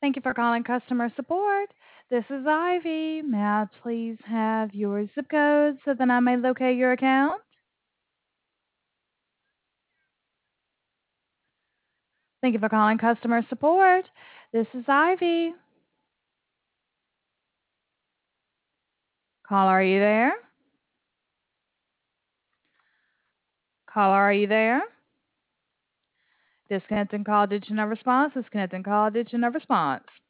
Thank you for calling customer support. This is Ivy. May I please have your zip code so that I may locate your account? Thank you for calling customer support. This is Ivy. Caller, are you there? Caller, are you there? Disconnecting call, did you no response? Disconnecting call, did you no response?